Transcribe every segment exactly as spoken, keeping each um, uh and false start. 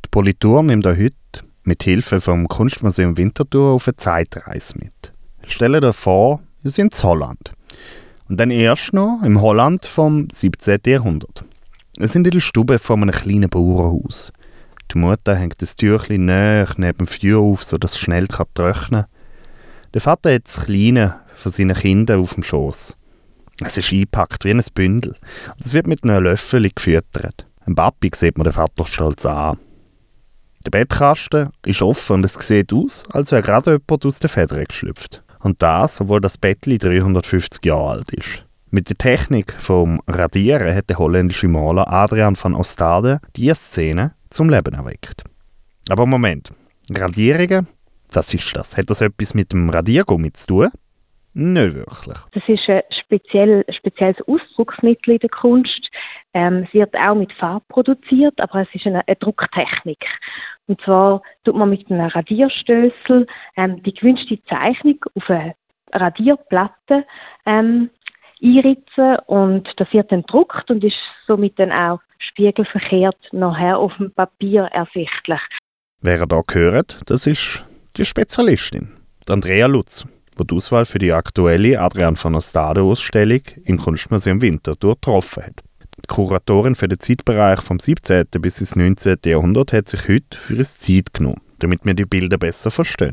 Die Politur nimmt euch heute mit Hilfe vom Kunstmuseum Winterthur auf eine Zeitreise mit. Stellt euch vor, ihr seid in Holland. Und dann erst noch im Holland vom siebzehnten Jahrhundert. Wir sind in der Stube von einem kleinen Bauernhaus. Die Mutter hängt das Tüchlein näher neben dem Feuer auf, sodass es schnell trocknen kann. Der Vater hat das Kleine von seinen Kindern auf dem Schoss. Es ist eingepackt wie ein Bündel. Und es wird mit einem Löffel gefüttert. Ein Papi sieht man den Vater stolz an. Der Bettkasten ist offen und es sieht aus, als wäre gerade jemand aus der Feder geschlüpft. Und das, obwohl das Bettli dreihundertfünfzig Jahre alt ist. Mit der Technik vom Radieren hat der holländische Maler Adriaan van Ostade diese Szene zum Leben erweckt. Aber Moment, Radierungen? Was ist das? Hat das etwas mit dem Radiergummi zu tun? Nicht wirklich. Das ist ein speziell, spezielles Ausdrucksmittel in der Kunst. Ähm, es wird auch mit Farbe produziert, aber es ist eine, eine Drucktechnik. Und zwar tut man mit einem Radierstößel ähm, die gewünschte Zeichnung auf eine Radierplatte ähm, einritzen und das wird dann gedruckt und ist somit dann auch spiegelverkehrt nachher auf dem Papier ersichtlich. Wer ihr hier hört, das ist die Spezialistin, die Andrea Lutz, die die Auswahl für die aktuelle Adriaan van Ostade Ausstellung im Kunstmuseum Winterthur getroffen hat. Die Kuratorin für den Zeitbereich vom siebzehnten bis ins neunzehnten Jahrhundert hat sich heute für eine Zeit genommen, damit wir die Bilder besser verstehen.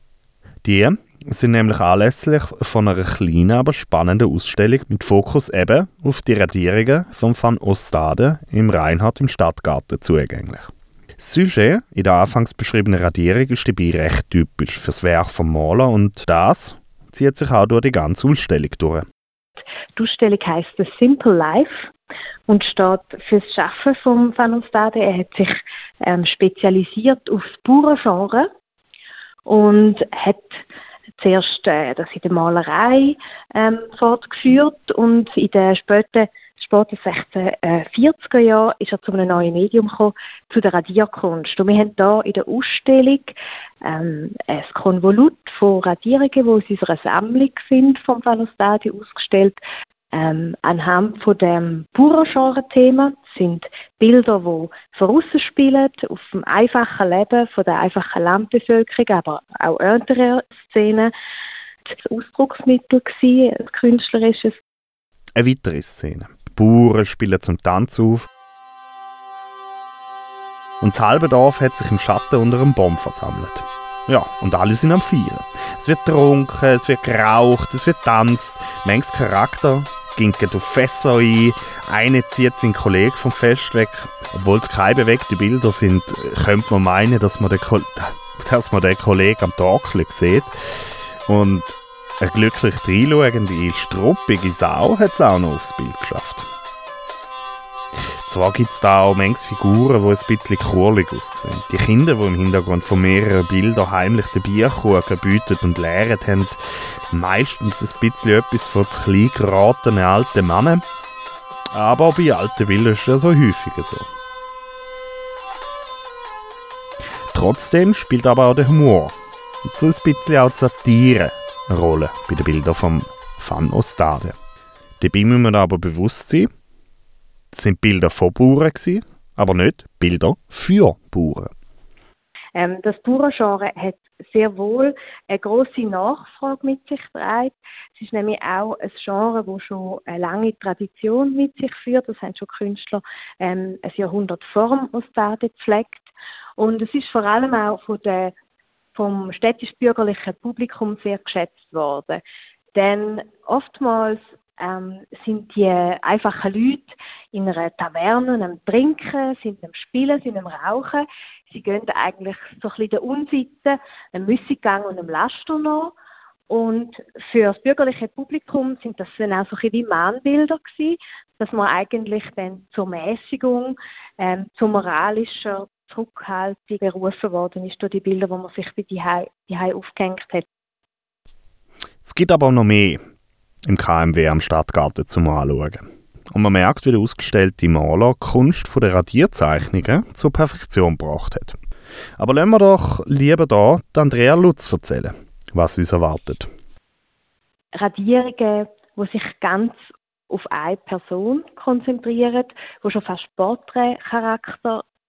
Die sind nämlich anlässlich von einer kleinen, aber spannenden Ausstellung mit Fokus eben auf die Radierungen von Van Ostade im Reinhardt im Stadtgarten zugänglich. Das Sujet in der anfangs beschriebenen Radierung ist dabei recht typisch für das Werk vom Maler und das zieht sich auch durch die ganze Ausstellung durch. Die Ausstellung heisst «The Simple Life» und steht für das Schaffen von Van Ostade. Er hat sich ähm, spezialisiert auf das Bauerngenre und hat zuerst äh, das in der Malerei ähm, fortgeführt und in den späten, späten sechzehnhundertvierziger Jahren ist er zu einem neuen Medium gekommen, zu der Radierkunst. Und wir haben hier in der Ausstellung ähm, ein Konvolut von Radierungen, die aus unserer Sammlung sind, vom Van Ostade ausgestellt. Ähm, anhand von dem Bauerngenre-Thema sind Bilder, die vorausspielen auf dem einfachen Leben von der einfachen Landbevölkerung, aber auch Ernte-Szenen. Das Ausdrucksmittel war ein künstlerisches. Eine weitere Szene. Die Bauern spielen zum Tanz auf. Und das halbe Dorf hat sich im Schatten unter einem Baum versammelt. Ja, und alle sind am Feiern. Es wird getrunken, es wird geraucht, es wird tanzt. Manches Charakter gingt auf Fässer ein. Einer zieht seinen Kollegen vom Fest weg. Obwohl es keine bewegten Bilder sind, könnte man meinen, dass man den, Ko- dass man den Kollegen am Torkeln sieht. Und eine glücklich reinschauende, struppige Sau hat es auch noch aufs Bild geschafft. Zwar gibt es da auch manche Figuren, die ein bisschen kurlig aussehen. Die Kinder, die im Hintergrund von mehreren Bildern heimlich den Bierkuchen bieten und leeren, haben meistens ein bisschen etwas von zu klein geratenen alten Männern. Aber bei alten Villen ist das so häufiger so. Trotzdem spielt aber auch der Humor und so ein bisschen auch die Satire eine Rolle bei den Bildern von Van Ostade. Dabei muss man aber bewusst sein, es sind Bilder von Bauern gewesen, aber nicht Bilder für Bauern. Ähm, das Bauerngenre hat sehr wohl eine grosse Nachfrage mit sich getragen. Es ist nämlich auch ein Genre, das schon eine lange Tradition mit sich führt. Das haben schon Künstler ähm, ein Jahrhundert vor dem Ostade gepflegt. Und es ist vor allem auch von der, vom städtisch-bürgerlichen Publikum sehr geschätzt worden. Denn oftmals Ähm, sind die einfachen Leute in einer Taverne am Trinken, sind am Spielen, sind am Rauchen. Sie gehen eigentlich so ein bisschen der Unsitte, einem Müssiggang und einem Laster nach. Und für das bürgerliche Publikum sind das dann auch so ein bisschen wie Mahnbilder gewesen, dass man eigentlich dann zur Mäßigung, ähm, zur moralischer Zurückhaltung berufen worden ist durch die Bilder, die man sich bei die Hause aufgehängt hat. Es gibt aber noch mehr im K M W am Stadtgarten zum Anschauen. Und man merkt, wie der ausgestellte Maler die Kunst der Radierzeichnungen zur Perfektion gebracht hat. Aber lassen wir doch lieber da Andrea Lutz erzählen, was uns erwartet. Radierungen, die sich ganz auf eine Person konzentrieren, die schon fast Porträtcharakter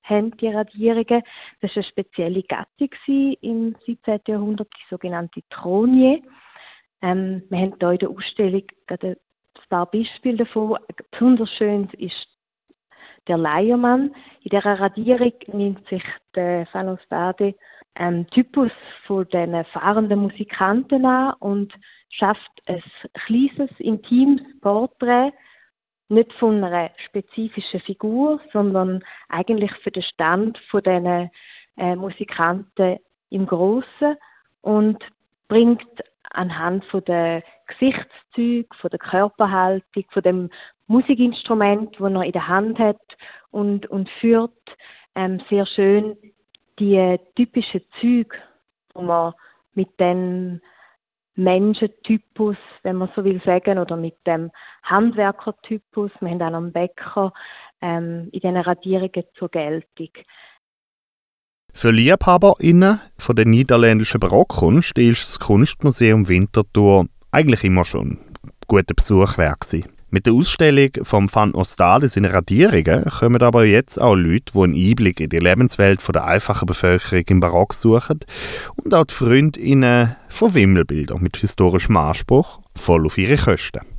haben, die Radierungen. Das war eine spezielle Gattung im siebzehnten Jahrhundert, die sogenannte Tronie. Ähm, wir haben hier in der Ausstellung gerade ein paar Beispiele davon. Besonders schön ist der Leiermann. In dieser Radierung nimmt sich der Van Ostade ähm, Typus von den fahrenden Musikanten an und schafft ein kleines, intimes Porträt, nicht von einer spezifischen Figur, sondern eigentlich für den Stand von diesen äh, Musikanten im Grossen und bringt anhand von der Gesichtszüge, von der Körperhaltung, von dem Musikinstrument, das er in der Hand hat und, und führt ähm, sehr schön die typischen Züge, die man mit dem Menschentypus, wenn man so will sagen, oder mit dem Handwerkertypus, wir haben auch noch einen Bäcker, ähm, in diesen Radierungen zur Geltung. Für LiebhaberInnen von der niederländischen Barockkunst ist das Kunstmuseum Winterthur eigentlich immer schon ein guter Besuch wert gewesen. Mit der Ausstellung von Van Ostade seine Radierungen kommen aber jetzt auch Leute, die einen Einblick in die Lebenswelt der einfachen Bevölkerung im Barock suchen und auch die FreundInnen von Wimmelbildern mit historischem Anspruch voll auf ihre Kosten.